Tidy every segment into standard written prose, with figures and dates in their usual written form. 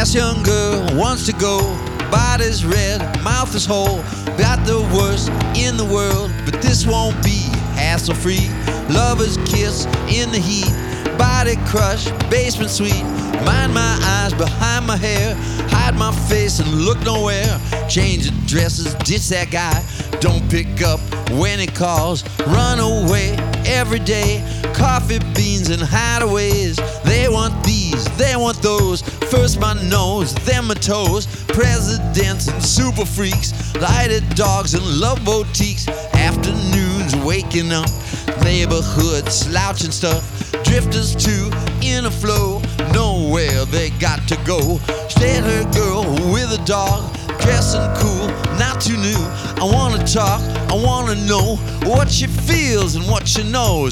Nice young girl wants to go. Body's red, mouth is whole. Got the worst in the world, but this won't be hassle-free. Lover's kiss in the heat. Body crush, basement suite. Mind my eyes behind my hair. Hide my face and look nowhere. Change the dresses, ditch that guy. Don't pick up when he calls. Run away every day. Coffee beans and hideaways. They want these, they want those. First my nose, then my toes. Presidents and super freaks. Lighted dogs and love boutiques. Afternoons waking up. Neighborhood slouching stuff. Drifters too in a flow. Nowhere they got to go. Straight haired girl with a dog. Dressing cool, not too new. I wanna talk, I wanna know what she feels and what she knows.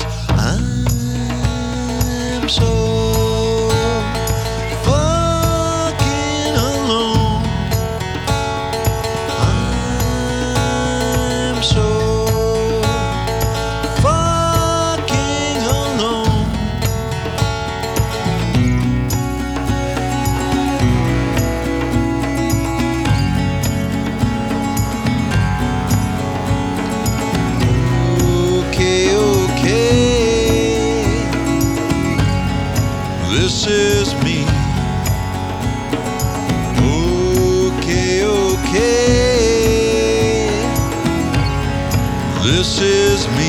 I'm so fucking alone. I'm so fucking alone. This is me. Okay. This is me.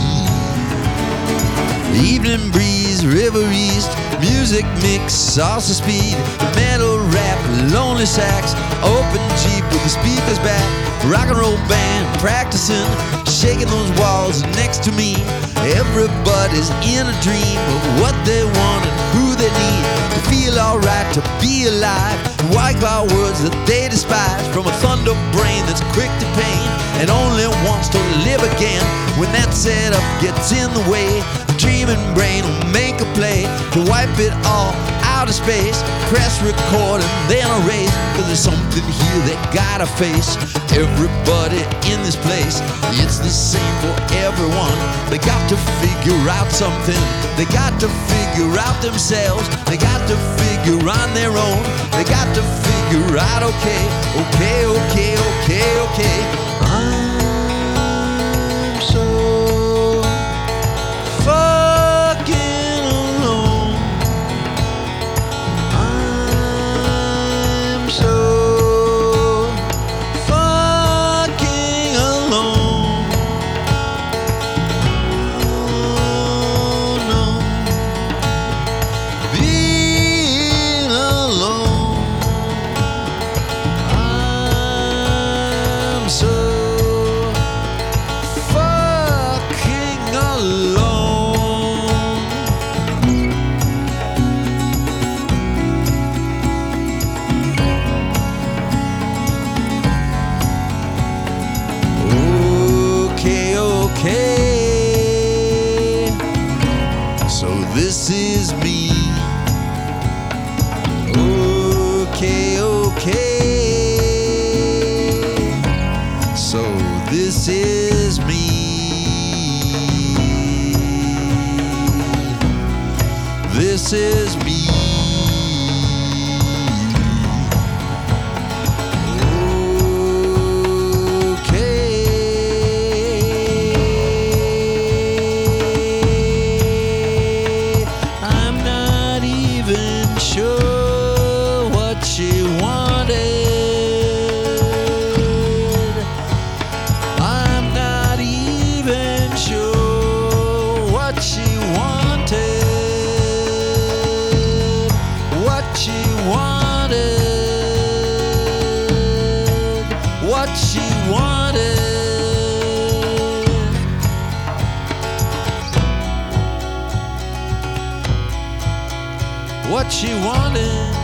Evening breeze, river east. Music mix, salsa speed. Metal rap, lonely sax. Open Jeep with the speakers back. Rock and roll band practicing. Shaking those walls next to me. Everybody's in a dream of what they want and who they need to feel alright, to be alive. White cloud words that they despise from a thunder brain that's quick to pain and only wants to live again. When that setup gets in the way, the dreaming brain will make a play to wipe it all out of space. Press record and then erase, 'cause there's something here they gotta face. Everybody in this place, it's the same for everyone. They got to figure out something. They got to figure out themselves. They got to figure on their own. They got to figure out, okay. I'm so fucking alone. I'm so fucking alone. Oh no, being alone. I'm so fucking alone. Okay. So this is me. Okay. So this is me. This is me. Okay. I'm not even sure what she wanted. I'm not even sure what she wanted. What she wanted. What she wanted. What she wanted.